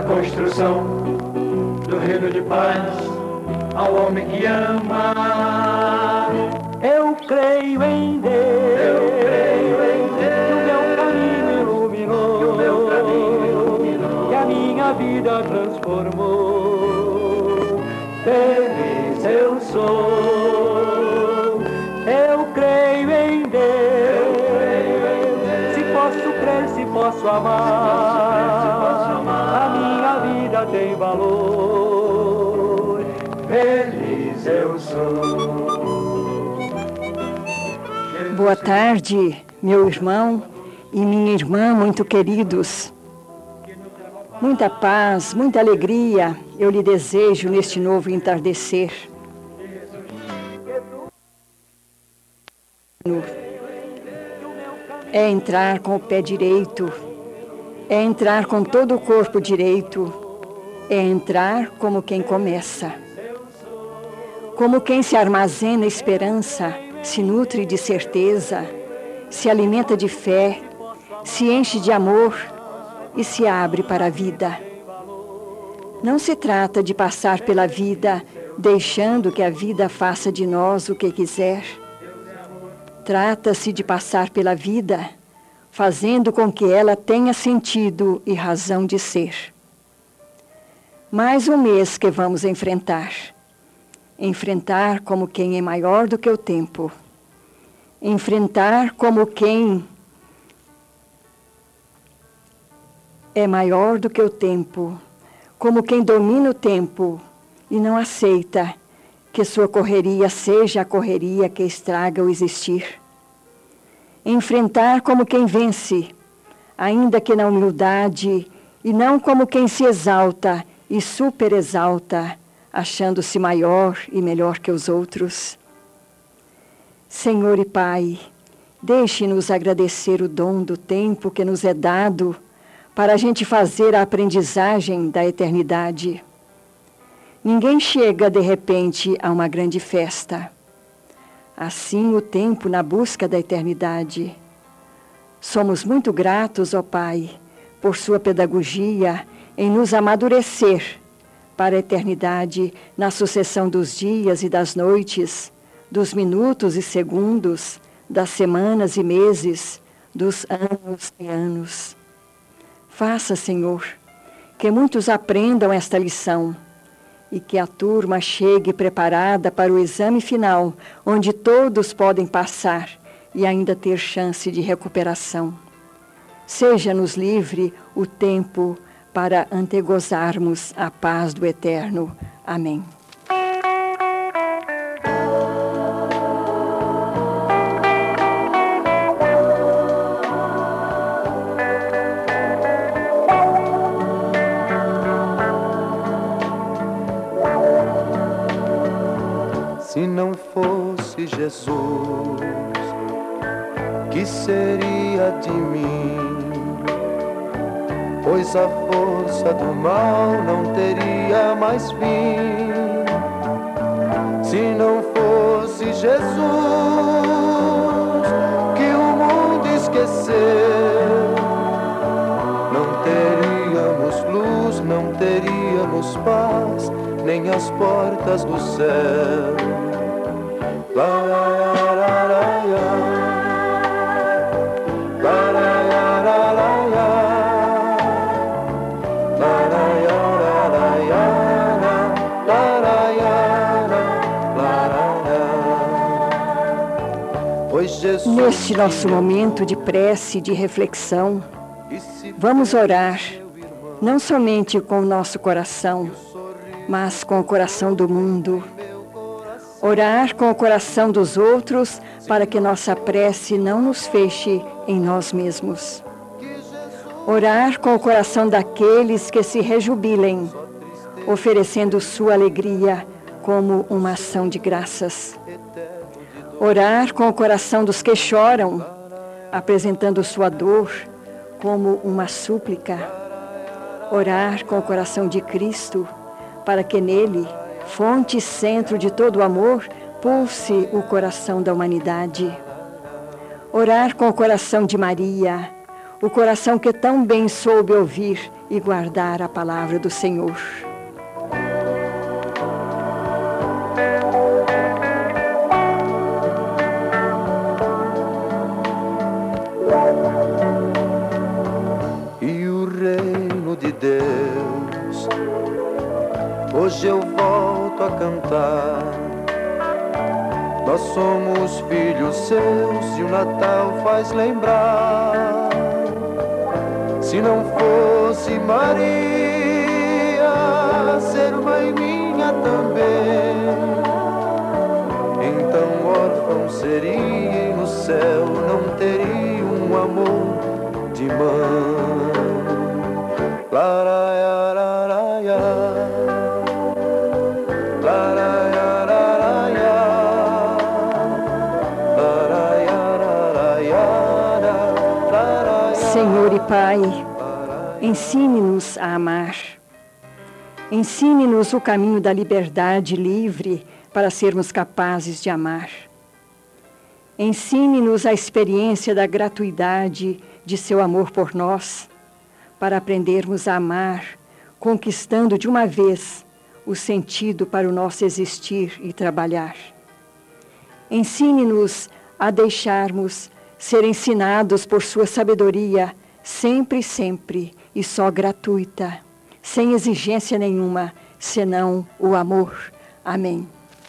construção do reino de paz ao homem que ama. Eu creio em Deus, que o meu caminho iluminou, que a minha vida transformou. Feliz eu sou, eu creio em Deus, se posso crer, se posso amar, a minha vida tem valor. Feliz eu sou. Boa tarde, meu irmão e minha irmã muito queridos. Muita paz, muita alegria eu lhe desejo neste novo entardecer. É entrar com o pé direito, é entrar com todo o corpo direito, é entrar como quem começa. Como quem se armazena esperança, se nutre de certeza, se alimenta de fé, se enche de amor e se abre para a vida. Não se trata de passar pela vida deixando que a vida faça de nós o que quiser. Trata-se de passar pela vida fazendo com que ela tenha sentido e razão de ser. Mais um mês que vamos enfrentar. Enfrentar como quem é maior do que o tempo. Enfrentar como quem é maior do que o tempo. Como quem domina o tempo e não aceita que sua correria seja a correria que estraga o existir. Enfrentar como quem vence, ainda que na humildade, e não como quem se exalta e superexalta, achando-se maior e melhor que os outros. Senhor e Pai, deixe-nos agradecer o dom do tempo que nos é dado para a gente fazer a aprendizagem da eternidade. Ninguém chega de repente a uma grande festa. Assim o tempo na busca da eternidade. Somos muito gratos, ó Pai, por sua pedagogia em nos amadurecer para a eternidade, na sucessão dos dias e das noites, dos minutos e segundos, das semanas e meses, dos anos e anos. Faça, Senhor, que muitos aprendam esta lição e que a turma chegue preparada para o exame final, onde todos podem passar e ainda ter chance de recuperação. Seja-nos livre o tempo para antegozarmos a paz do Eterno. Amém. Se não fosse Jesus, que seria de mim? Pois a força do mal não teria mais fim. Se não fosse Jesus, que o mundo esqueceu, não teríamos luz, não teríamos paz, nem as portas do céu. Neste nosso momento de prece e de reflexão, vamos orar, não somente com o nosso coração, mas com o coração do mundo. Orar com o coração dos outros para que nossa prece não nos feche em nós mesmos. Orar com o coração daqueles que se rejubilem, oferecendo sua alegria como uma ação de graças. Orar com o coração dos que choram, apresentando sua dor como uma súplica. Orar com o coração de Cristo, para que nele, fonte e centro de todo o amor, pulse o coração da humanidade. Orar com o coração de Maria, o coração que tão bem soube ouvir e guardar a palavra do Senhor. E o reino de Deus, hoje eu volto a cantar. Nós somos filhos seus e o Natal faz lembrar. Se não fosse Maria ser mãe minha também, então órfão seria e no céu não teria um amor de mãe. Laraiararaia, laraiararaia, laraiararaia, laraiararaia. Senhor e Pai, ensine-nos a amar. Ensine-nos o caminho da liberdade livre para sermos capazes de amar. Ensine-nos a experiência da gratuidade de seu amor por nós, para aprendermos a amar, conquistando de uma vez o sentido para o nosso existir e trabalhar. Ensine-nos a deixarmos ser ensinados por sua sabedoria, sempre, sempre, e só gratuita, sem exigência nenhuma, senão o amor. Amém.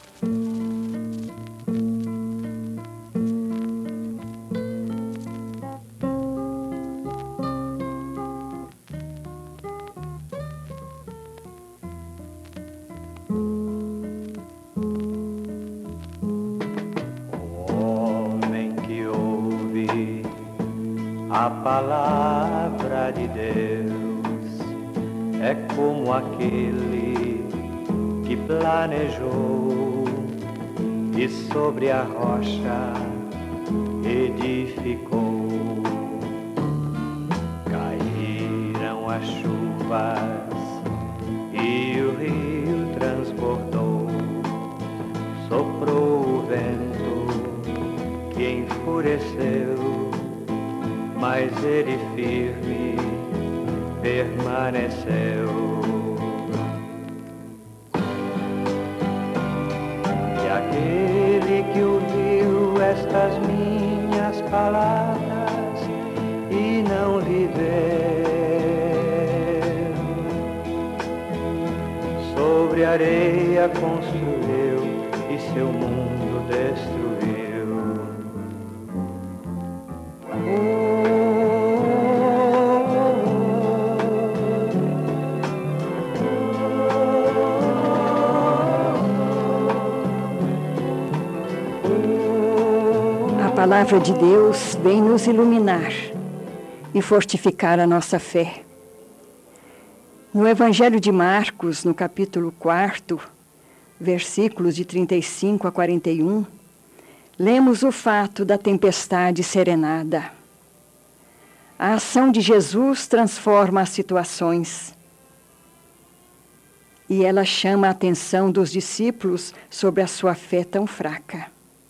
A palavra de Deus é como aquele que planejou e sobre a rocha edificou. Caíram as chuvas e o rio transbordou, soprou o vento que enfureceu, mas ele firme permaneceu. E aquele que ouviu estas minhas palavras e não viveu, sobre areia construiu e seu mundo destruiu. A palavra de Deus vem nos iluminar e fortificar a nossa fé. No Evangelho de Marcos, no capítulo 4, versículos de 35 a 41, lemos o fato da tempestade serenada. A ação de Jesus transforma as situações e ela chama a atenção dos discípulos sobre a sua fé tão fraca.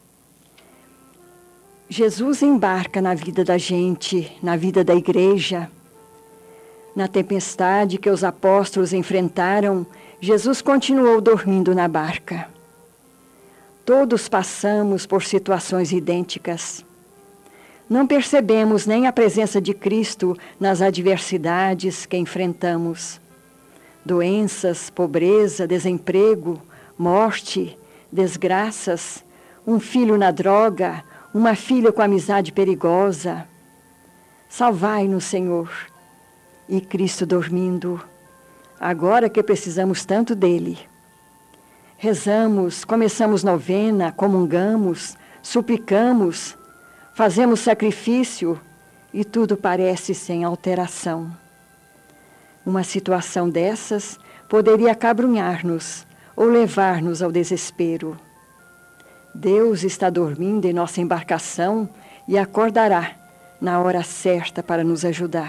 Jesus embarca na vida da gente, na vida da igreja. Na tempestade que os apóstolos enfrentaram, Jesus continuou dormindo na barca. Todos passamos por situações idênticas. Não percebemos nem a presença de Cristo nas adversidades que enfrentamos. Doenças, pobreza, desemprego, morte, desgraças, um filho na droga, uma filha com amizade perigosa. Salvai-nos, Senhor. E Cristo dormindo, agora que precisamos tanto dele. Rezamos, começamos novena, comungamos, suplicamos, fazemos sacrifício e tudo parece sem alteração. Uma situação dessas poderia acabrunhar-nos ou levar-nos ao desespero. Deus está dormindo em nossa embarcação e acordará na hora certa para nos ajudar.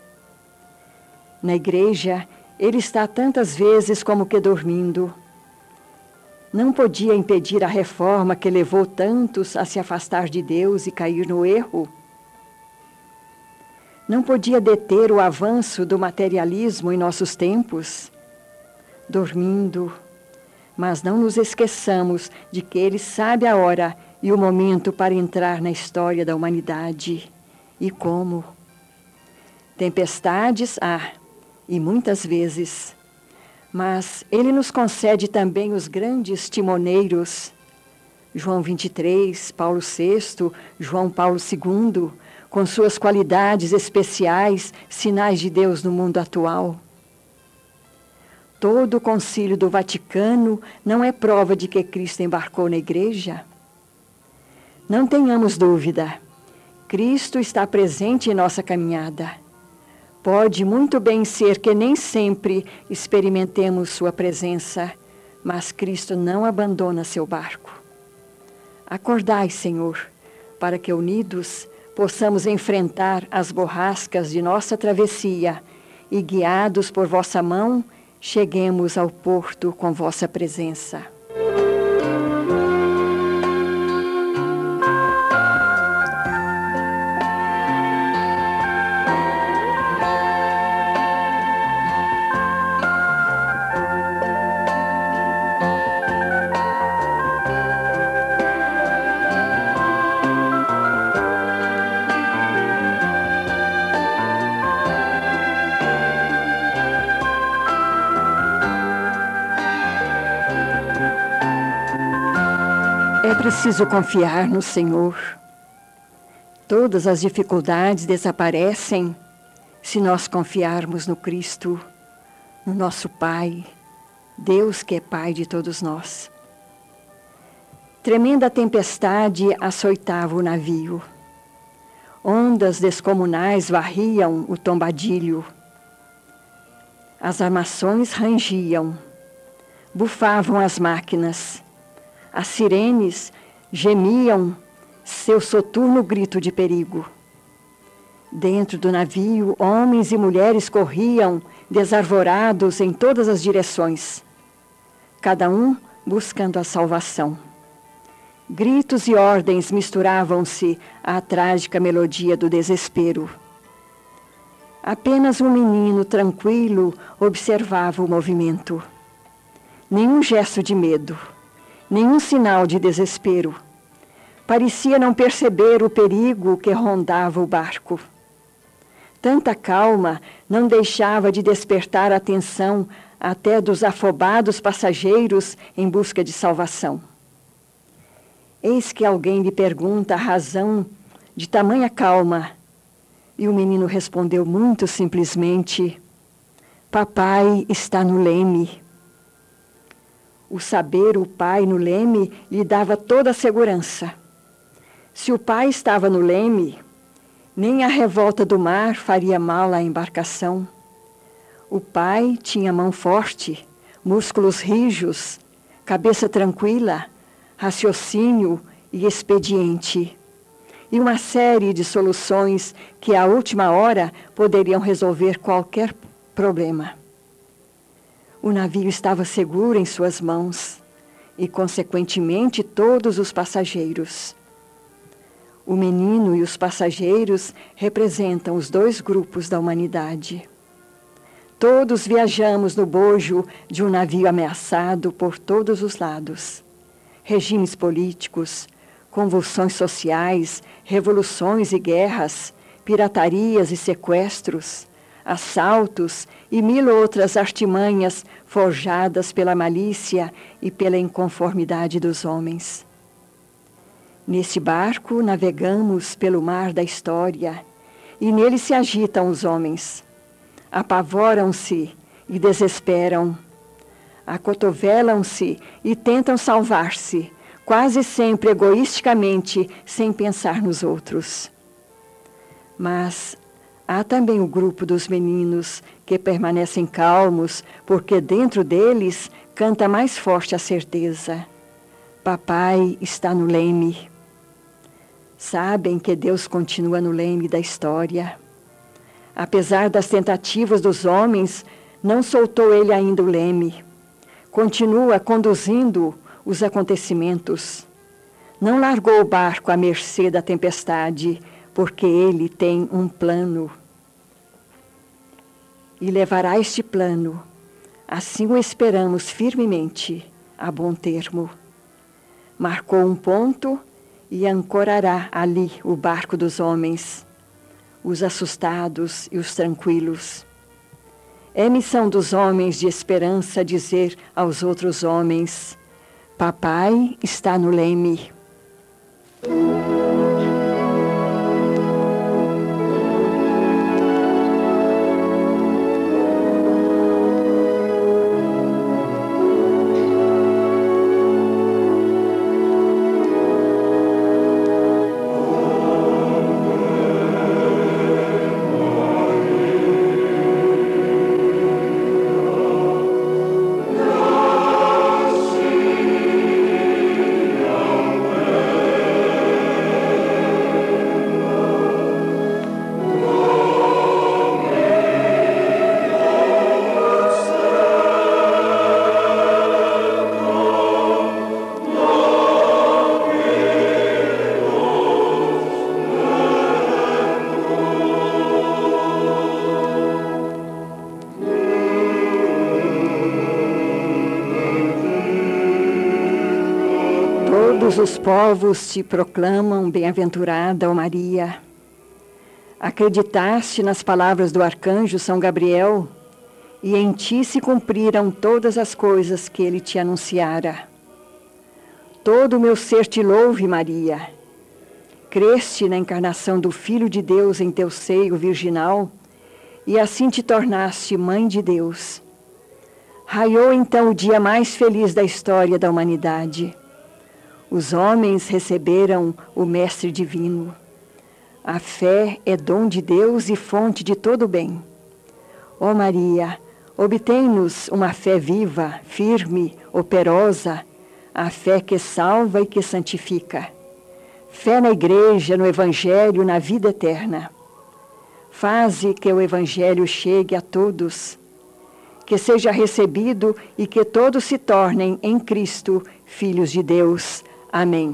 Na igreja, Ele está tantas vezes como que dormindo. Não podia impedir a reforma que levou tantos a se afastar de Deus e cair no erro. não podia deter o avanço do materialismo em nossos tempos? Dormindo, mas não nos esqueçamos de que Ele sabe a hora e o momento para entrar na história da humanidade. E como? Tempestades há, e muitas vezes, mas Ele nos concede também os grandes timoneiros. João 23, Paulo VI, João Paulo II, com suas qualidades especiais, sinais de Deus no mundo atual. Todo o concílio do Vaticano não é prova de que Cristo embarcou na igreja? Não tenhamos dúvida, Cristo está presente em nossa caminhada. Pode muito bem ser que nem sempre experimentemos sua presença, mas Cristo não abandona seu barco. Acordai, Senhor, para que unidos possamos enfrentar as borrascas de nossa travessia e, guiados por vossa mão, cheguemos ao porto com vossa presença. É preciso confiar no Senhor. Todas as dificuldades desaparecem se nós confiarmos no Cristo, no nosso Pai, Deus que é Pai de todos nós. Tremenda tempestade açoitava o navio. Ondas descomunais varriam o tombadilho. As armações rangiam, bufavam as máquinas. As sirenes gemiam seu soturno grito de perigo. Dentro do navio, homens e mulheres corriam, desarvorados em todas as direções, cada um buscando a salvação. Gritos e ordens misturavam-se à trágica melodia do desespero. Apenas um menino tranquilo observava o movimento. Nenhum gesto de medo. Nenhum sinal de desespero. Parecia não perceber o perigo que rondava o barco. Tanta calma não deixava de despertar a atenção até dos afobados passageiros em busca de salvação. Eis que alguém lhe pergunta a razão de tamanha calma, e o menino respondeu muito simplesmente: "Papai está no leme." O saber o pai no leme lhe dava toda a segurança. Se o pai estava no leme, nem a revolta do mar faria mal à embarcação. O pai tinha mão forte, músculos rijos, cabeça tranquila, raciocínio e expediente. E uma série de soluções que à última hora poderiam resolver qualquer problema. O navio estava seguro em suas mãos e, consequentemente, todos os passageiros. O menino e os passageiros representam os dois grupos da humanidade. Todos viajamos no bojo de um navio ameaçado por todos os lados. Regimes políticos, convulsões sociais, revoluções e guerras, piratarias e sequestros, assaltos e 1000 outras artimanhas forjadas pela malícia e pela inconformidade dos homens. Nesse barco navegamos pelo mar da história e nele se agitam os homens. Apavoram-se e desesperam. Acotovelam-se e tentam salvar-se, quase sempre egoisticamente, sem pensar nos outros. Mas há também o grupo dos meninos que permanecem calmos, porque dentro deles canta mais forte a certeza: papai está no leme. Sabem que Deus continua no leme da história. Apesar das tentativas dos homens, não soltou ele ainda o leme. Continua conduzindo os acontecimentos. Não largou o barco à mercê da tempestade, porque ele tem um plano. e levará este plano, assim o esperamos firmemente, a bom termo. Marcou um ponto e ancorará ali o barco dos homens, os assustados e os tranquilos. É missão dos homens de esperança dizer aos outros homens: Papai está no leme. Todos os povos te proclamam bem-aventurada, ó Maria. Acreditaste nas palavras do arcanjo São Gabriel, e em ti se cumpriram todas as coisas que ele te anunciara. Todo o meu ser te louve, Maria. Creste na encarnação do Filho de Deus em teu seio virginal, e assim te tornaste Mãe de Deus. Raiou então o dia mais feliz da história da humanidade. Os homens receberam o Mestre Divino. A fé é dom de Deus e fonte de todo bem. Ó Maria, obtém-nos uma fé viva, firme, operosa, a fé que salva e que santifica. Fé na Igreja, no Evangelho, na vida eterna. Faze que o Evangelho chegue a todos, que seja recebido e que todos se tornem em Cristo filhos de Deus. Amém.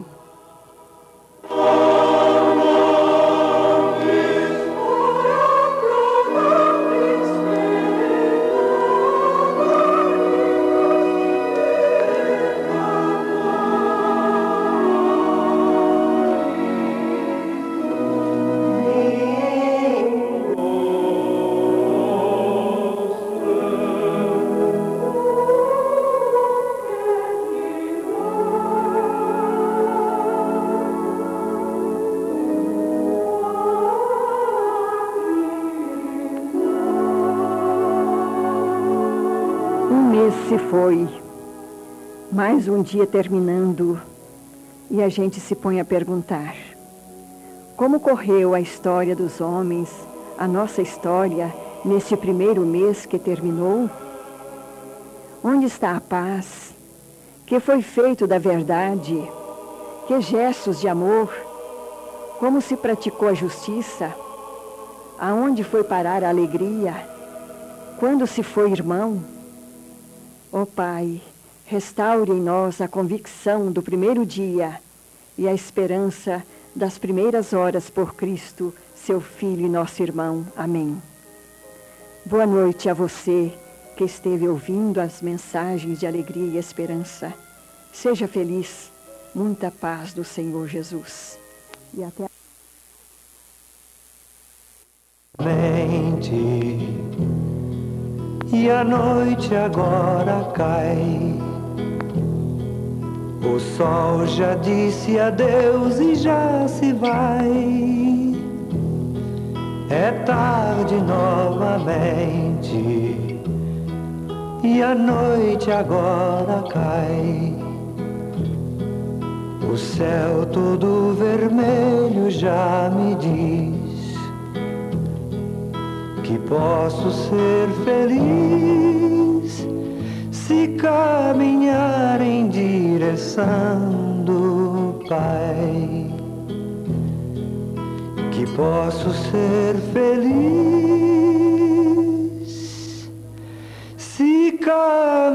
Se foi, mais um dia terminando, e a gente se põe a perguntar: como correu a história dos homens, a nossa história, neste primeiro mês que terminou? Onde está a paz? Que foi feito da verdade? Que gestos de amor? Como se praticou a justiça? Aonde foi parar a alegria? Quando se foi irmão? Ó Pai, restaure em nós a convicção do primeiro dia e a esperança das primeiras horas por Cristo, seu Filho e nosso irmão. Amém. Boa noite a você que esteve ouvindo as mensagens de alegria e esperança. Seja feliz, muita paz do Senhor Jesus. E até E a noite agora cai. O sol já disse adeus e já se vai. É tarde novamente. E a noite agora cai. O céu todo vermelho já me diz que posso ser feliz se caminhar em direção do Pai. Que posso ser feliz se caminhar